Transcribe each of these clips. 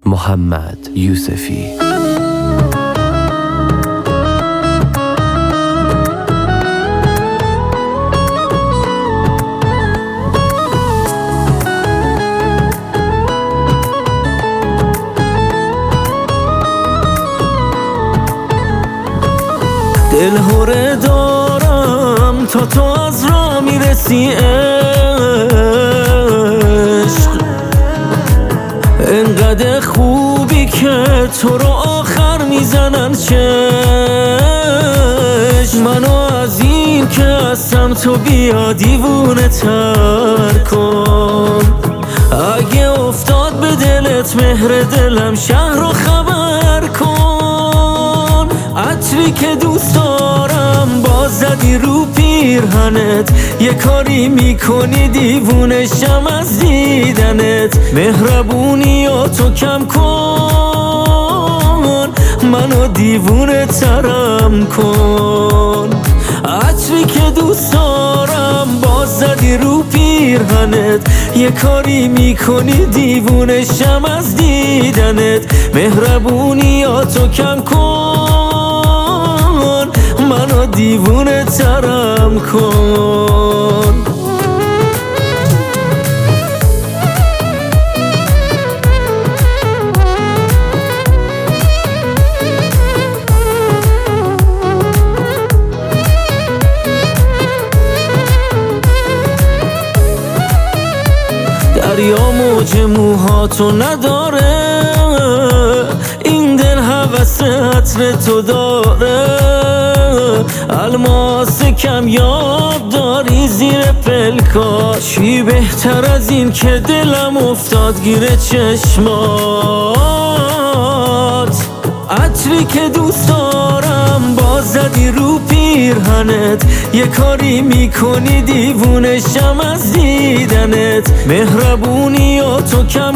محمد یوسفی. دل هره دارم تا تو از راه میرسی عشق، انقدر خوبی که تو رو آخر میزنن چشم. منو از این که هستم تو بیا دیوونه تر کن. اگه افتاد به دلت مهر دلم شهر رو خبر کن. عطری که دوست دارم باز زدی رو پیرهنت، یه کاری میکنی دیوونشم از دیدنت. مهربونی تو کم کن، منو دیوونه ترم کن. عطری که دوست دارم باز زدی رو پیرهنت، یه کاری میکنی دیوونشم از دیدنت. مهربونی تو کم کن، منو دیوونه ترم کن. دریا موج موهاتو نداره، این دل هوس عطر تو داره. الماس کمیاب داری زیر پلکا، چی بهتر از این که دلم افتاد گیر چشمات. عطری که دوست دارم باز زدی رو پیرهنت، یه کاری میکنی دیوونشم از دیدنت. مهربونی تو کم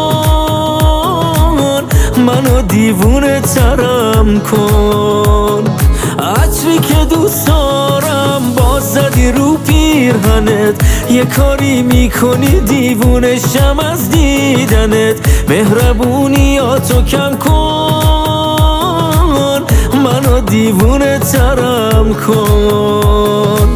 کن، منو دیوونه ترم کن. عطری که دوست دارم باز زدی رو پیرهنت، یه کاری میکنی دیوونشم از دیدنت. مهربونی تو کم کن، منو دیوونه ترم کن.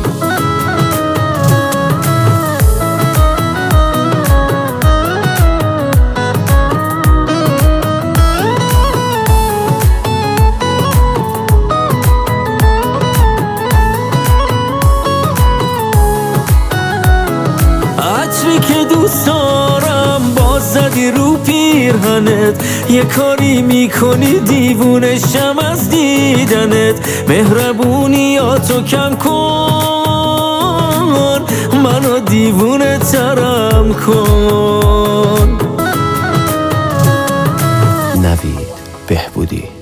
عطری که دوست دارم باز زدی رو پیرهنت، یه کاری میکنی دیوونشم از دیدنت. مهربونی تو کم کن، منو دیوونه ترم کن. نوید بهبودی.